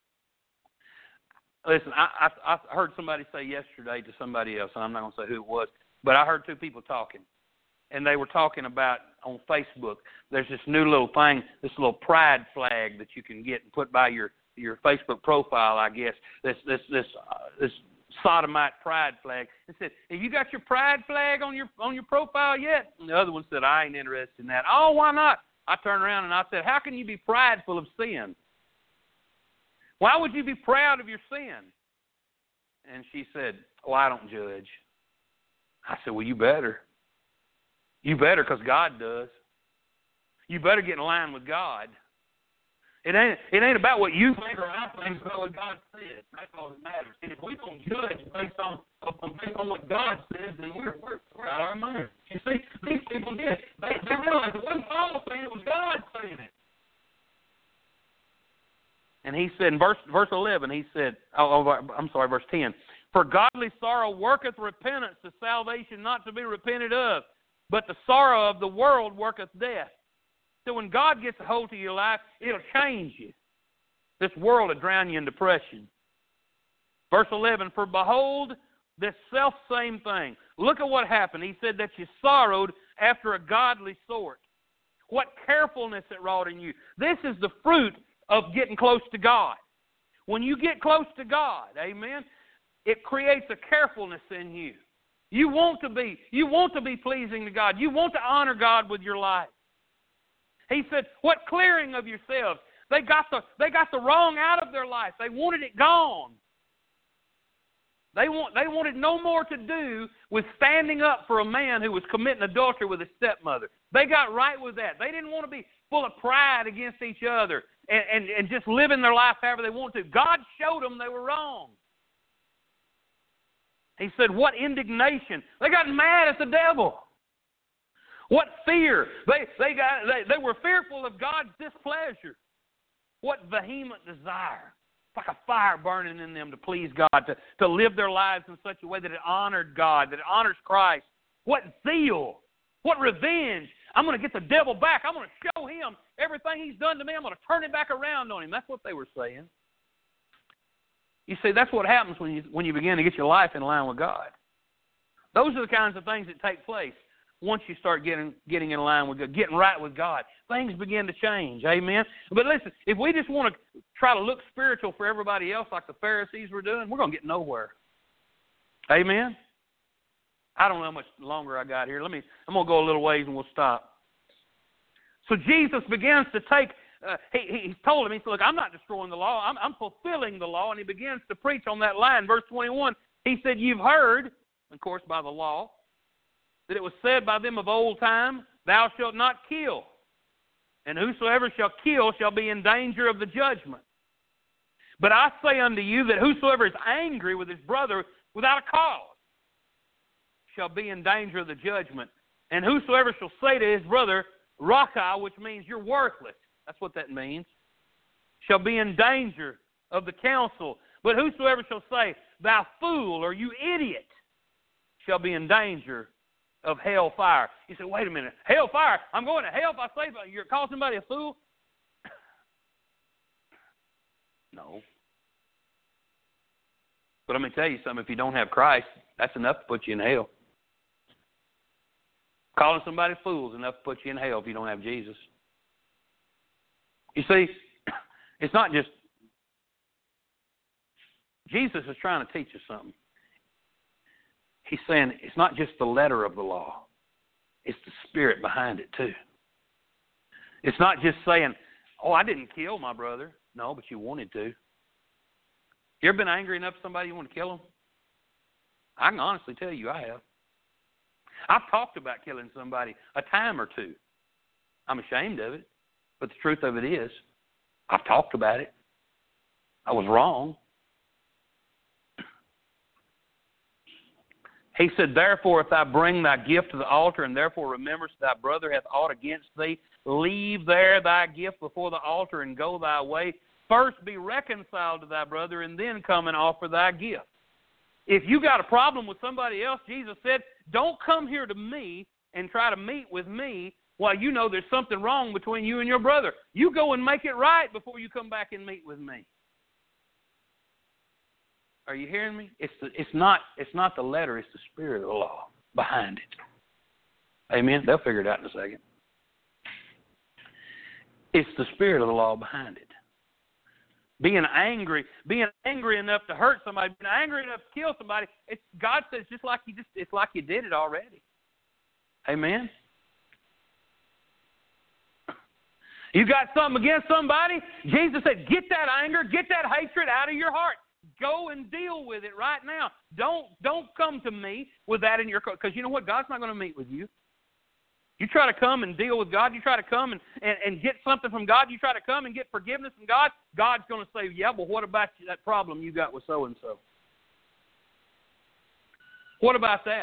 Listen, I, I, I heard somebody say yesterday to somebody else, and I'm not going to say who it was, but I heard two people talking, and they were talking about on Facebook, there's this new little thing, this little pride flag that you can get and put by your, your Facebook profile, I guess, this this this uh, this sodomite pride flag. It said, "Have you got your pride flag on your on your profile yet?" And the other one said, "I ain't interested in that." "Oh, why not?" I turned around and I said, "How can you be prideful of sin?" Why would you be proud of your sin? And she said, oh, I don't judge. I said, well, you better. You better, because God does. You better get in line with God. It ain't it ain't about what you think or I think, it's about what God says. That's all that matters. And if we don't judge based on, based on what God says, then we're, we're, we're out of our minds. You see, these people did. They, they realized it wasn't Paul saying it, was God saying it. And he said in verse verse eleven, he said, oh, oh, I'm sorry, verse ten, for godly sorrow worketh repentance to salvation not to be repented of, but the sorrow of the world worketh death. So when God gets a hold of your life, it'll change you. This world will drown you in depression. Verse eleven, for behold, this selfsame thing. Look at what happened. He said that you sorrowed after a godly sort. What carefulness it wrought in you. This is the fruit of getting close to God. When you get close to God, amen, it creates a carefulness in you. You want to be, you want to be pleasing to God. You want to honor God with your life. He said, what clearing of yourselves? They got the they got the wrong out of their life. They wanted it gone. They want they wanted no more to do with standing up for a man who was committing adultery with his stepmother. They got right with that. They didn't want to be full of pride against each other and, and, and just living their life however they wanted to. God showed them they were wrong. He said, what indignation. They got mad at the devil. What fear. They they got they, they were fearful of God's displeasure. What vehement desire. It's like a fire burning in them to please God, to, to live their lives in such a way that it honored God, that it honors Christ. What zeal. What revenge. I'm going to get the devil back. I'm going to show him everything he's done to me. I'm going to turn it back around on him. That's what they were saying. You see, that's what happens when you when you begin to get your life in line with God. Those are the kinds of things that take place once you start getting getting in line with God, getting right with God. Things begin to change. Amen? But listen, if we just want to try to look spiritual for everybody else like the Pharisees were doing, we're going to get nowhere. Amen? I don't know how much longer I got here. Let me. I'm going to go a little ways and we'll stop. So Jesus begins to take, uh, he, he told him, he said, look, I'm not destroying the law. I'm, I'm fulfilling the law. And he begins to preach on that line. Verse twenty-one, he said, you've heard, of course, by the law, that it was said by them of old time, thou shalt not kill. And whosoever shall kill shall be in danger of the judgment. But I say unto you that whosoever is angry with his brother without a cause shall be in danger of the judgment. And whosoever shall say to his brother, Raca, which means you're worthless, that's what that means, shall be in danger of the council. But whosoever shall say, thou fool, or you idiot, shall be in danger of hell fire. You say, wait a minute, hell fire? I'm going to hell if I say you're calling somebody a fool? No. But let me tell you something, if you don't have Christ, that's enough to put you in hell. Calling somebody a fool is enough to put you in hell if you don't have Jesus. You see, it's not just, Jesus is trying to teach us something. He's saying it's not just the letter of the law. It's the spirit behind it too. It's not just saying, oh, I didn't kill my brother. No, but you wanted to. You ever been angry enough at somebody you want to kill them? I can honestly tell you I have. I've talked about killing somebody a time or two. I'm ashamed of it, but the truth of it is, I've talked about it. I was wrong. He said, therefore, if thou bring thy gift to the altar, and therefore rememberest thy brother hath aught against thee, leave there thy gift before the altar, and go thy way. First be reconciled to thy brother, and then come and offer thy gift. If you got a problem with somebody else, Jesus said, don't come here to me and try to meet with me while you know there's something wrong between you and your brother. You go and make it right before you come back and meet with me. Are you hearing me? It's the, it's not it's not the letter, it's the spirit of the law behind it. Amen? They'll figure it out in a second. It's the spirit of the law behind it. Being angry, being angry enough to hurt somebody, being angry enough to kill somebody, it's, God says just like you just it's like you did it already. Amen? You got something against somebody? Jesus said, get that anger, get that hatred out of your heart. Go and deal with it right now. Don't don't come to me with that in your heart. Because you know what? God's not going to meet with you. You try to come and deal with God. You try to come and, and, and get something from God. You try to come and get forgiveness from God. God's going to say, yeah, but what about that problem you got with so-and-so? What about that?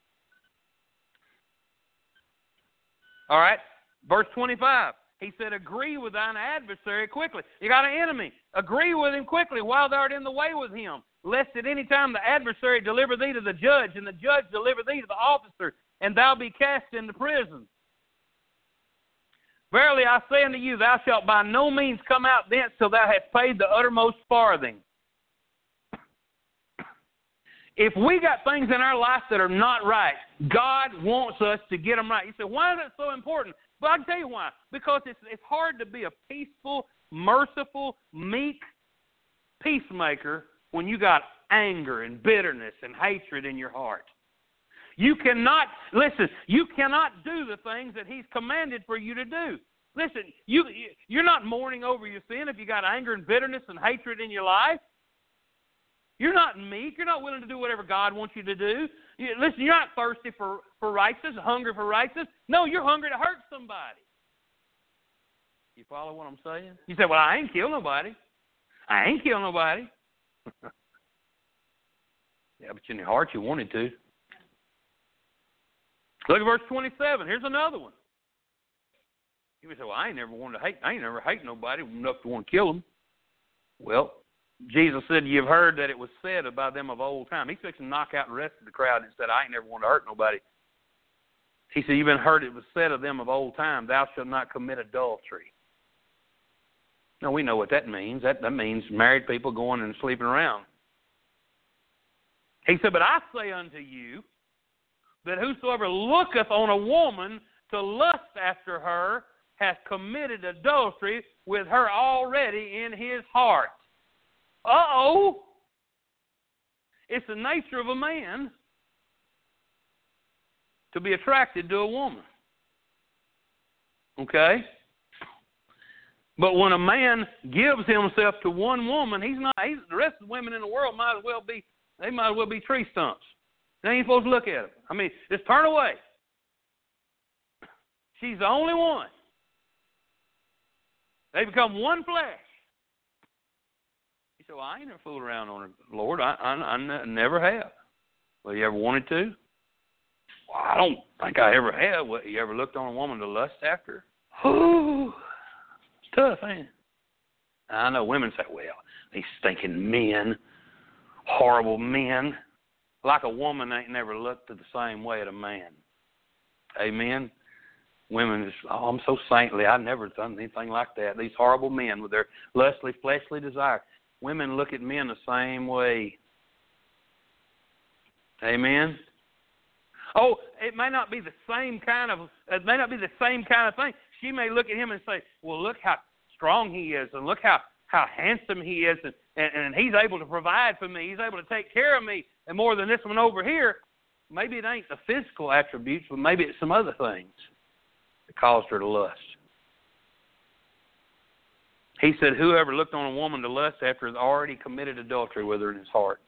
All right, verse twenty-five. He said, agree with thine adversary quickly. You got an enemy. Agree with him quickly while thou art in the way with him, lest at any time the adversary deliver thee to the judge, and the judge deliver thee to the officer, and thou be cast into prison. Verily I say unto you, thou shalt by no means come out thence till thou hast paid the uttermost farthing. If we got things in our life that are not right, God wants us to get them right. You say, why is it so important? But I can tell you why. Because it's it's hard to be a peaceful, merciful, meek peacemaker when you got anger and bitterness and hatred in your heart. You cannot, listen, you cannot do the things that He's commanded for you to do. Listen, you, you're not mourning over your sin if you got anger and bitterness and hatred in your life. You're not meek. You're not willing to do whatever God wants you to do. You, listen, you're not thirsty for, for righteousness, hungry for righteousness. No, you're hungry to hurt somebody. You follow what I'm saying? You say, well, I ain't killed nobody. I ain't killed nobody. Yeah, but in your heart you wanted to. Look at verse twenty-seven. Here's another one. You may say, well, I ain't never wanted to hate. I ain't never hate nobody enough to want to kill them. Well, Jesus said, you've heard that it was said by them of old time. He's fixing to knock out the rest of the crowd and said, I ain't never wanted to hurt nobody. He said, you've been heard it was said of them of old time, thou shalt not commit adultery. Now, we know what that means. That, that means married people going and sleeping around. He said, but I say unto you that whosoever looketh on a woman to lust after her hath committed adultery with her already in his heart. Uh-oh. It's the nature of a man to be attracted to a woman. Okay? But when a man gives himself to one woman, he's not. He's, the rest of the women in the world might as well be. They might as well be tree stumps. They ain't supposed to look at them. I mean, just turn away. She's the only one. They become one flesh. You say, well, I ain't never fooled around on her, Lord. I, I, I never have. Well, you ever wanted to? Well, I don't think I ever have. What, you ever looked on a woman to lust after her? Ooh, it's tough, ain't it? I know women say, well, these stinking men, horrible men. Like a woman ain't never looked the same way at a man. Amen? Women just, oh, I'm so saintly. I've never done anything like that. These horrible men with their lustly, fleshly desire. Women look at men the same way. Amen? Oh, it may not be the same kind of, it may not be the same kind of thing. She may look at him and say, well, look how strong he is, and look how, how handsome he is, and, and, and he's able to provide for me. He's able to take care of me, and more than this one over here. Maybe it ain't the physical attributes, but maybe it's some other things that caused her to lust. He said, whoever looked on a woman to lust after has already committed adultery with her in his heart.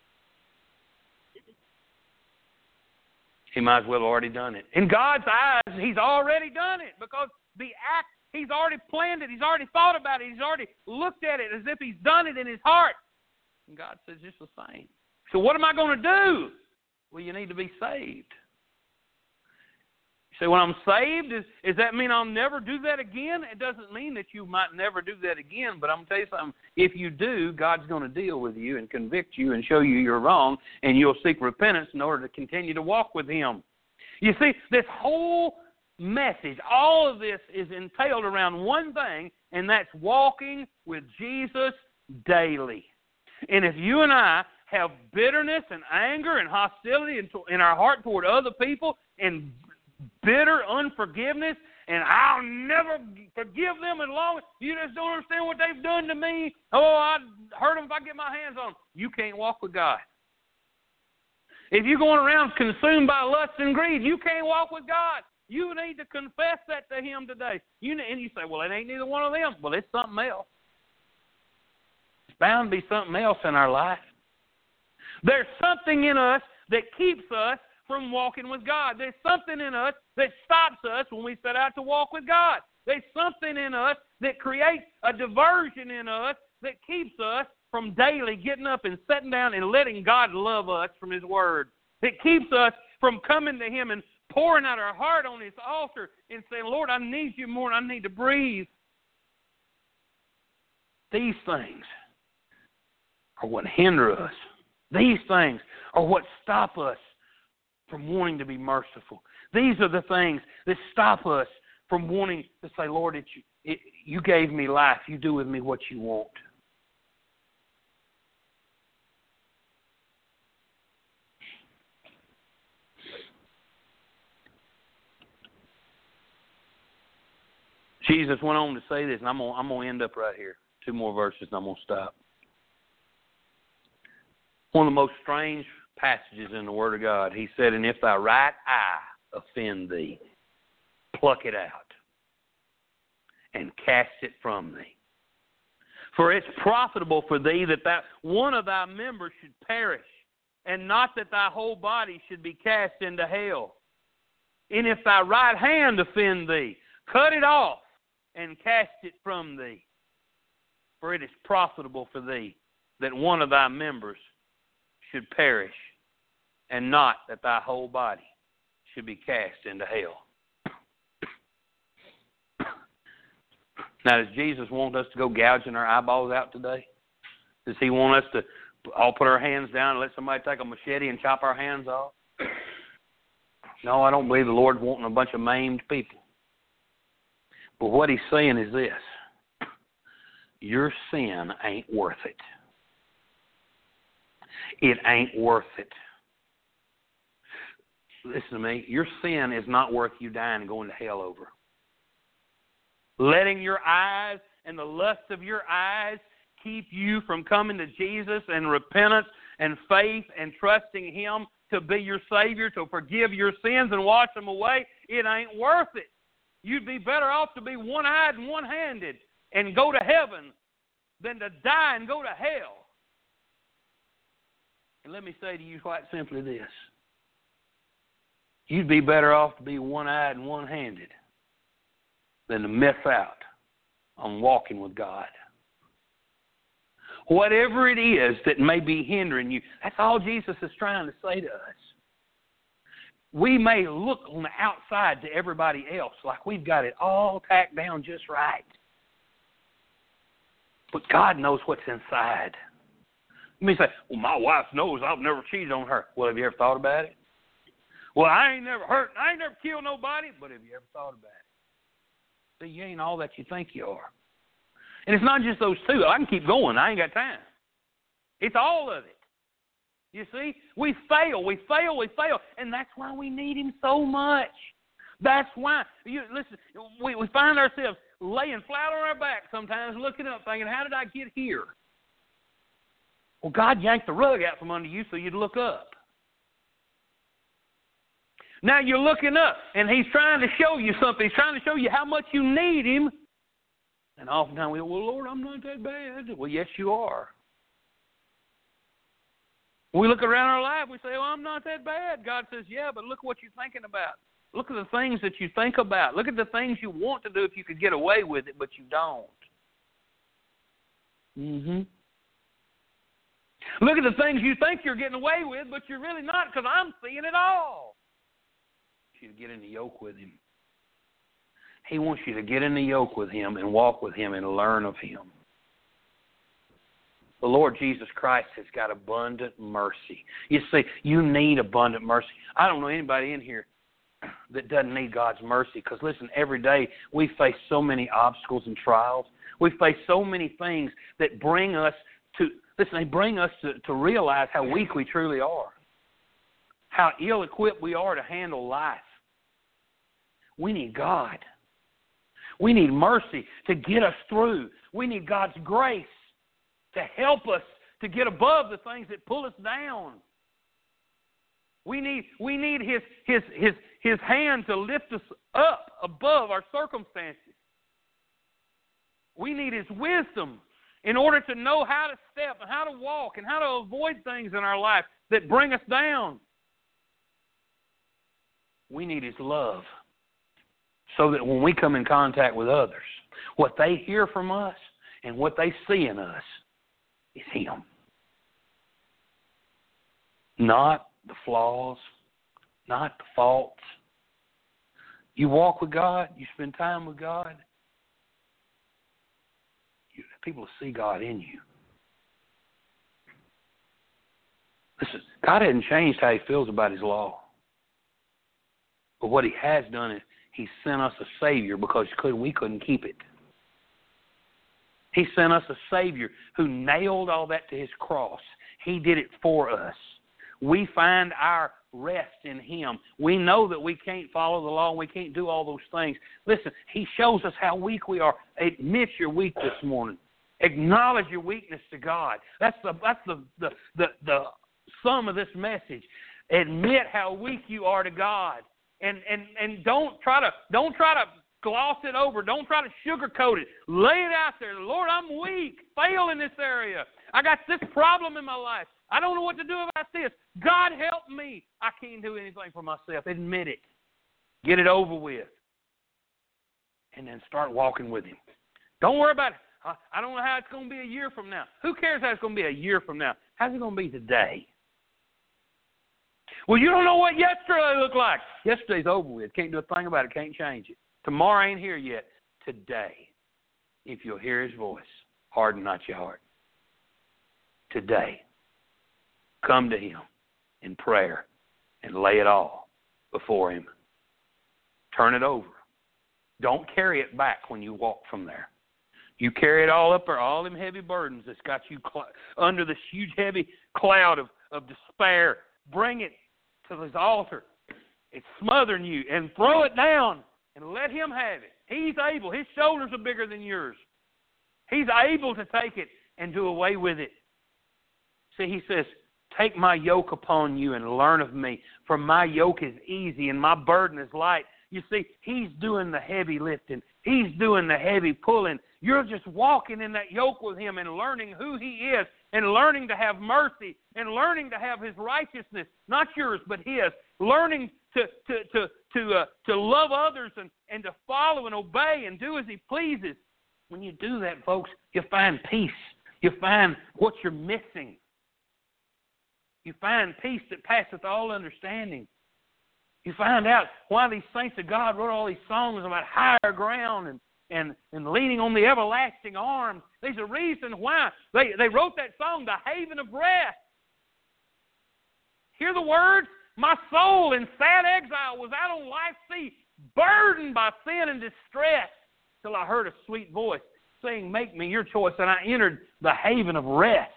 He might as well have already done it. In God's eyes, he's already done it because the act, he's already planned it. He's already thought about it. He's already looked at it as if he's done it in his heart. And God says just the same. So what am I going to do? Well, you need to be saved. You say, when I'm saved, does, does that mean I'll never do that again? It doesn't mean that you might never do that again, but I'm going to tell you something. If you do, God's going to deal with you and convict you and show you you're wrong, and you'll seek repentance in order to continue to walk with Him. You see, this whole message, all of this is entailed around one thing, and that's walking with Jesus daily. And if you and I have bitterness and anger and hostility in, in our heart toward other people and bitter unforgiveness, and I'll never forgive them as long as you just don't understand what they've done to me. Oh, I'd hurt them if I get my hands on them. You can't walk with God. If you're going around consumed by lust and greed, you can't walk with God. You need to confess that to Him today. You And you say, well, it ain't neither one of them. Well, it's something else. It's bound to be something else in our life. There's something in us that keeps us from walking with God. There's something in us that stops us when we set out to walk with God. There's something in us that creates a diversion in us that keeps us from daily getting up and sitting down and letting God love us from His Word. It keeps us from coming to Him and pouring out our heart on His altar and saying, Lord, I need You more and I need to breathe. These things are what hinder us. These things are what stop us from wanting to be merciful. These are the things that stop us from wanting to say, Lord, it, it, You gave me life. You do with me what You want. Jesus went on to say this, and I'm going I'm going to end up right here. Two more verses, and I'm going to stop. One of the most strange passages in the Word of God, He said, and if thy right eye offend thee, pluck it out and cast it from thee. For it's profitable for thee that thou, one of thy members should perish, and not that thy whole body should be cast into hell. And if thy right hand offend thee, cut it off and cast it from thee. For it is profitable for thee that one of thy members should perish, and not that thy whole body should be cast into hell. Now, does Jesus want us to go gouging our eyeballs out today? Does He want us to all put our hands down and let somebody take a machete and chop our hands off? No, I don't believe the Lord's wanting a bunch of maimed people. But what He's saying is this: your sin ain't worth it. It ain't worth it. Listen to me. Your sin is not worth you dying and going to hell over. Letting your eyes and the lust of your eyes keep you from coming to Jesus and repentance and faith and trusting Him to be your Savior, to forgive your sins and wash them away, it ain't worth it. You'd be better off to be one-eyed and one-handed and go to heaven than to die and go to hell. And let me say to you quite simply this: you'd be better off to be one-eyed and one-handed than to miss out on walking with God. Whatever it is that may be hindering you, that's all Jesus is trying to say to us. We may look on the outside to everybody else like we've got it all tacked down just right. But God knows what's inside. You may say, well, my wife knows I've never cheated on her. Well, have you ever thought about it? Well, I ain't never hurt, I ain't never killed nobody, but have you ever thought about it? See, you ain't all that you think you are. And it's not just those two. I can keep going. I ain't got time. It's all of it. You see, we fail, we fail, we fail, and that's why we need Him so much. That's why. You listen. We, we find ourselves laying flat on our back sometimes, looking up, thinking, "How did I get here?" Well, God yanked the rug out from under you so you'd look up. Now you're looking up, and He's trying to show you something. He's trying to show you how much you need Him. And oftentimes we go, well, Lord, I'm not that bad. Well, yes, you are. When we look around our life, we say, well, I'm not that bad. God says, yeah, but look what you're thinking about. Look at the things that you think about. Look at the things you want to do if you could get away with it, but you don't. Mm-hmm. Look at the things you think you're getting away with, but you're really not, because I'm seeing it all. You to get in the yoke with Him. He wants you to get in the yoke with Him and walk with Him and learn of Him. The Lord Jesus Christ has got abundant mercy. You see, you need abundant mercy. I don't know anybody in here that doesn't need God's mercy, because, listen, every day we face so many obstacles and trials. We face so many things that bring us to, listen, they bring us to, to realize how weak we truly are, how ill-equipped we are to handle life. We need God. We need mercy to get us through. We need God's grace to help us to get above the things that pull us down. We need, we need his, his, his, his hand to lift us up above our circumstances. We need His wisdom in order to know how to step and how to walk and how to avoid things in our life that bring us down. We need His love so that when we come in contact with others, what they hear from us and what they see in us is Him. Not the flaws, not the faults. You walk with God, you spend time with God, you, people will see God in you. Listen, God hasn't changed how He feels about His law. But what He has done is He sent us a Savior because we couldn't keep it. He sent us a Savior who nailed all that to His cross. He did it for us. We find our rest in Him. We know that we can't follow the law and we can't do all those things. Listen, He shows us how weak we are. Admit your weak this morning. Acknowledge your weakness to God. That's the that's the the the, the sum of this message. Admit how weak you are to God. And and and don't try to don't try to gloss it over. Don't try to sugarcoat it. Lay it out there. Lord, I'm weak. Fail in this area. I got this problem in my life. I don't know what to do about this. God help me. I can't do anything for myself. Admit it. Get it over with. And then start walking with Him. Don't worry about it. I don't know how it's going to be a year from now. Who cares how it's going to be a year from now? How's it going to be today? Well, you don't know what yesterday looked like. Yesterday's over with. Can't do a thing about it. Can't change it. Tomorrow ain't here yet. Today, if you'll hear His voice, harden not your heart. Today, come to Him in prayer and lay it all before Him. Turn it over. Don't carry it back when you walk from there. You carry it all up there, all them heavy burdens that's got you cl- under this huge heavy cloud of, of despair. Bring it to His altar. It's smothering you, and throw it down and let Him have it. He's able. His shoulders are bigger than yours. He's able to take it and do away with it. See, He says, take my yoke upon you and learn of me, for my yoke is easy and my burden is light. You see, He's doing the heavy lifting. He's doing the heavy pulling. You're just walking in that yoke with Him and learning who He is and learning to have mercy and learning to have His righteousness, not yours but His. Learning to to to to uh, to love others and, and to follow and obey and do as He pleases. When you do that, folks, you find peace. You find what you're missing. You find peace that passeth all understanding. You find out why these saints of God wrote all these songs about higher ground and, and, and leaning on the everlasting arms. There's a reason why they, they wrote that song, The Haven of Rest. Hear the words? My soul in sad exile was out on life's sea, burdened by sin and distress, till I heard a sweet voice saying, make me your choice, and I entered the haven of rest.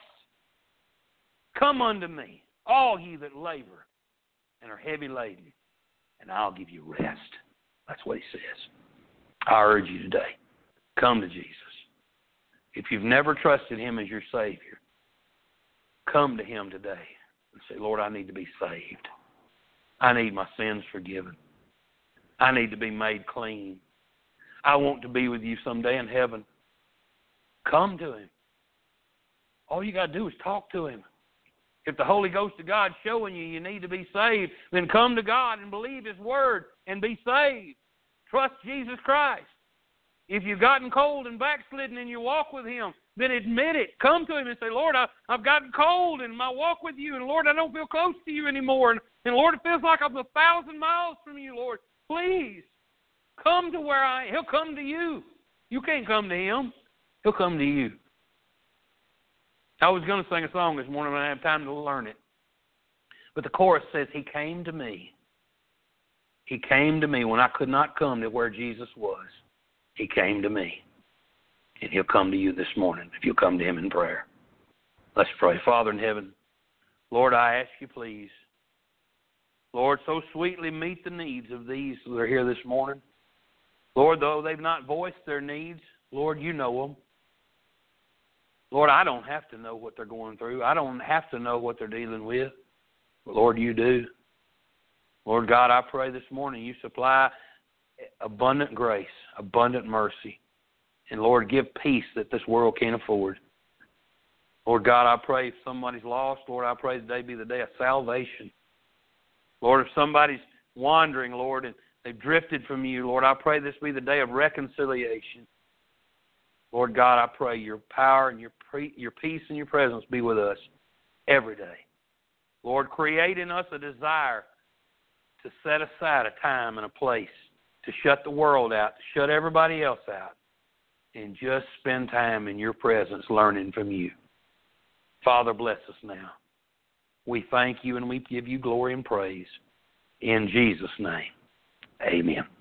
Come unto me, all ye that labor and are heavy laden, and I'll give you rest. That's what He says. I urge you today, come to Jesus. If you've never trusted Him as your Savior, come to Him today and say, Lord, I need to be saved. I need my sins forgiven. I need to be made clean. I want to be with you someday in heaven. Come to Him. All you got to do is talk to Him. If the Holy Ghost of God showing you you need to be saved, then come to God and believe His Word and be saved. Trust Jesus Christ. If you've gotten cold and backslidden in your walk with Him, then admit it. Come to Him and say, Lord, I, I've gotten cold in my walk with you, and Lord, I don't feel close to you anymore. And, and Lord, it feels like I'm a thousand miles from you, Lord. Please, come to where I am. He'll come to you. You can't come to Him. He'll come to you. I was going to sing a song this morning, but I didn't have time to learn it. But the chorus says, He came to me. He came to me when I could not come to where Jesus was. He came to me. And He'll come to you this morning if you'll come to Him in prayer. Let's pray. Father in heaven, Lord, I ask you, please, Lord, so sweetly meet the needs of these who are here this morning. Lord, though they've not voiced their needs, Lord, you know them. Lord, I don't have to know what they're going through. I don't have to know what they're dealing with. But Lord, you do. Lord God, I pray this morning you supply abundant grace, abundant mercy. And Lord, give peace that this world can't afford. Lord God, I pray if somebody's lost, Lord, I pray today be the day of salvation. Lord, if somebody's wandering, Lord, and they've drifted from you, Lord, I pray this be the day of reconciliation. Lord God, I pray your power and your pre- your peace and your presence be with us every day. Lord, create in us a desire to set aside a time and a place to shut the world out, to shut everybody else out, and just spend time in your presence learning from you. Father, bless us now. We thank you and we give you glory and praise. In Jesus' name, amen.